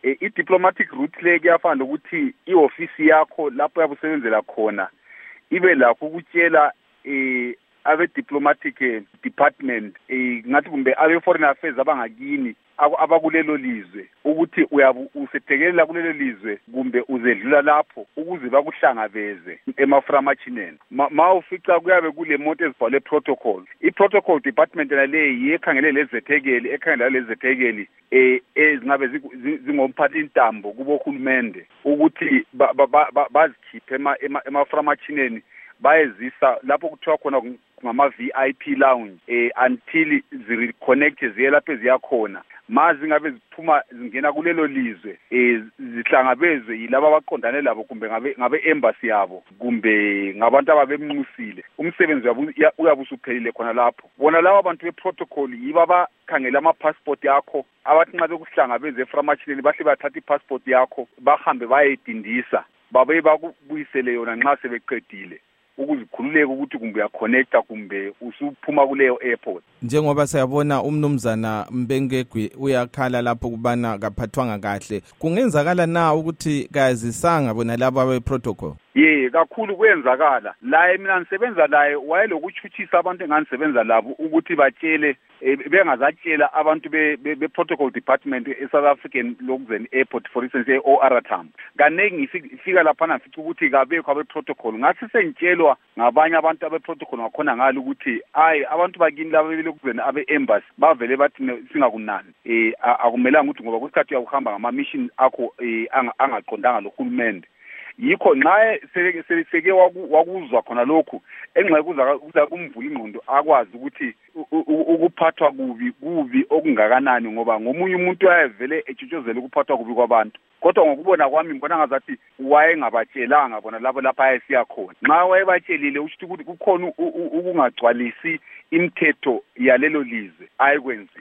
i-diplomatic route le kuyafana ukuthi i-ofisi yakho lapho yabusebenzela khona ibe lakho ukutshela abe-diplomatic department ngathi kumbe abe-foreign affairs abangakini abakulelo lizwe ukuthi usethekelela kulelo lizwe kumbe uzedlula lapho ukuze bakuhlangabeze emaframachineni ma ufica kuyabe kule moto ezibhalwe protocol i-protocol department naleyi ekhangele lezethekeli ekhangela lezethekeli ezingabe zingomphathi intambo kubohulumende ukuthi bazikhiphe emaframachineni bayezisa lapho kuthiwa khona ngama-VIP lounge until zireconnect ziye lapho eziyakhona mazi ngabe ziphuma zingena kulelo lizwe zihlangabezwe yilabo abaqondane labo kumbe ngabe embassy yabo kumbe ngabantu ababemnqusile umsebenzi wabo uyabe usuphelile khona lapho bona labo abantu beprotocol yibo abakhangela ama-passport yakho abathi nxa bekuhlangabeze eframachineni bahle bathatha i-passport yakho bahambe bayayidindisa babe bakubuyisele yona nxa sebeqedile ukuzikhululeka ukuthi kumbe uyaconnecta kumbe usuphuma kuleyo airport. Njengoba siyabona umnumzana Mbengegwi uyakhala lapho kubana kaphathwanga kahle, kungenzakala na ukuthi kazisanga bona labo abe-protocol? Kakhulu kuyenzakala. Laye mina ngisebenza laye wayelokuchuchisa abantu enganisebenza labo ukuthi batshele bengazatshela abantu be-protocol department e-South African Logzen Airport for instance e-OR Tambo. Kanengi ngifika lapha nafica ukuthi kabekho abe-protocol. Ngathi sengitshelwa ngabanye abantu abe-protocol ngakhona ngalo ukuthi abantu bakini labo belokuzeni abe-embassy bavele bathi singakunani. Akumelanga ukuthi ngoba kusikhathi uyahamba ngama-mission akho angaqondanga lohulumende. Yikho nxa seke wakuzwa khona lokhu enxa kuza kumvula ingqondo akwazi ukuthi ukuphathwa kubi okungakanani ngoba ngomunye umuntu ayevele etshutshozela ukuphathwa kubi kwabantu kodwa ngokubona kwami ngibona ngazathi wayengabatshelanga bona labo lapha ayesiya khona nxa wayebatshelile ukuthi kukhona ukungagcwalisi imithetho yalelo lizwe ayikwenzi